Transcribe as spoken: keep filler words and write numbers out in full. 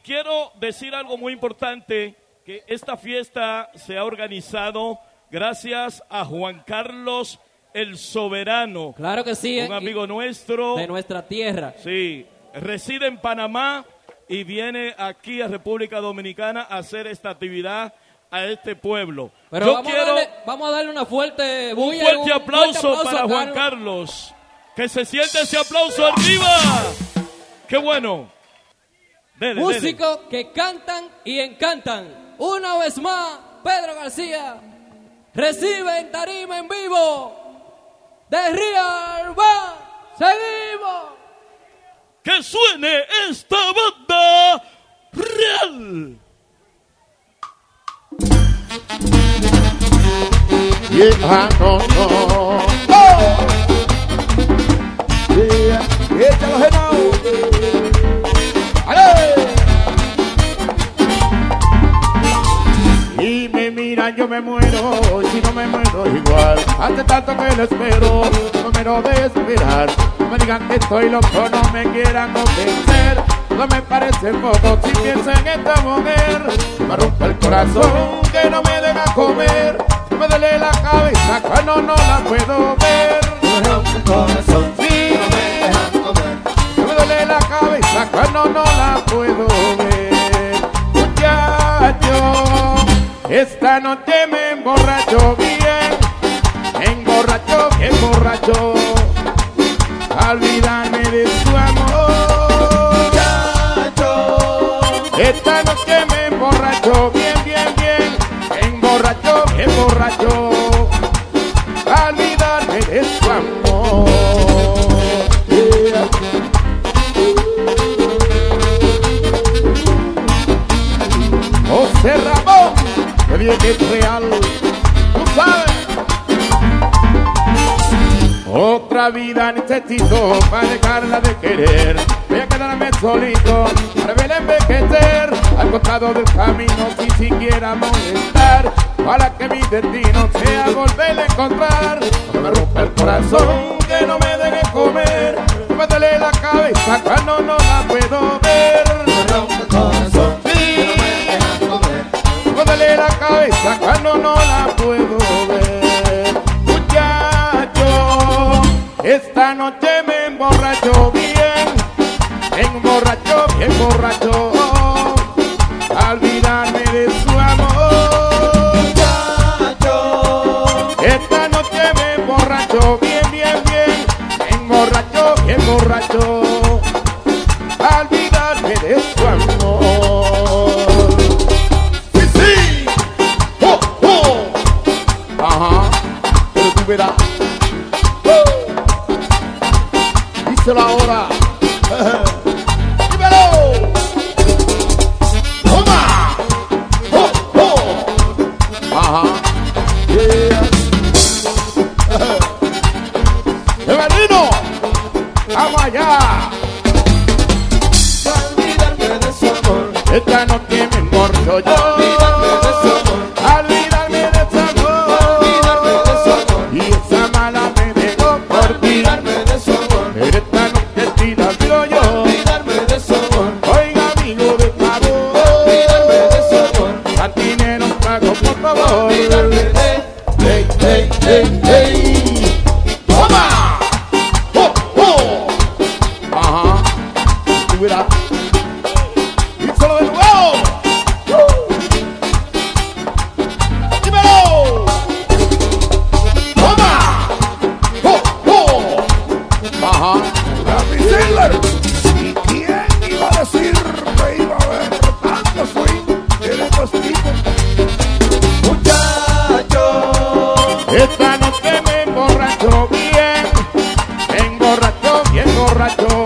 quiero decir algo muy importante, que esta fiesta se ha organizado gracias a Juan Carlos el Soberano. Claro que sí. Un amigo nuestro. De nuestra tierra. Sí, reside en Panamá y viene aquí a República Dominicana a hacer esta actividad a este pueblo. Pero Yo vamos, quiero a darle, vamos a darle una fuerte un bulla, fuerte, un aplauso fuerte aplauso para a Juan Carlos. Que se siente ese aplauso arriba. ¡Qué bueno! Dele, Músicos dele. que cantan y encantan. Una vez más, Pedro García recibe en tarima en vivo de Real Band. ¡Seguimos! ¡Que suene esta banda real! Yeah, no, no. Oh. Yeah, échalo, Genao. ¡Ale! Y me miran, yo me muero, si no me muero igual. Hace tanto que lo espero, no me lo de esperar. No me digan que estoy loco, no me quieran convencer. No me parece poco si pienso en esta mujer. Me rompe el corazón que no me deja comer. Me duele la cabeza cuando no la puedo ver. Me rompe el corazón, sí, no me dejan comer. Me duele la cabeza cuando no la puedo ver. Muchacho, esta noche me emborracho bien. Emborracho, bien borracho. A olvidarme de su amor. Muchacho, esta noche me emborracho bien, bien, bien. Emborracho, bien borracho. A olvidarme de su amor. Yeah. José Ramón, que bien que es real, tú sabes. Otra vida necesito para dejarla de querer. Voy a quedarme solito para ver envejecer al costado del camino sin siquiera molestar. Para que mi destino sea volverla a encontrar. No me rompa el corazón, que no me deje comer. No me duele la cabeza cuando no la puedo ver. No me rompa el corazón, sí, que no me dejan comer. No me duele la cabeza cuando no la puedo ver. Muchacho, esta noche me emborracho bien. Me emborracho, bien borracho. A olvidarme de su amor. Muchacho, esta noche me emborracho bien, bien, bien. Me emborracho, bien borracho. A olvidarme de su amor. Sí, sí. Oh, oh. Ajá. Pero tú verás. Díselo ahora. ¡Dímelo! ¡Toma! ¡Oh, oh! Ajá. Yeah. ¡Bienvenido! ¡Vamos allá! Olvidarme de su amor. Esta noche me emborracho yo. Olvidarme de su amor. Olvidarme de su amor. Olvidarme de su amor. Y esa mala me dejó por olvidarme de su amor. Pero esta noche sí la digo yo. Olvidarme de su amor. Oiga, amigo, de favor. Olvidarme de su amor. Cantinero, pago, por favor. Olvidarme de. Hey, hey, hey, hey. ¡Toma! ¡Oh, oh! Ajá. Tú verás. Díselo de nuevo. ¡Uh! ¡Dímelo! ¡Toma! ¡Oh, oh! Ajá. Happy Sailor. ¿Y quién iba a decir que iba a haber tanto swing en estos tipos? Muchacho, esta noche me emborracho bien. Me emborracho bien borracho.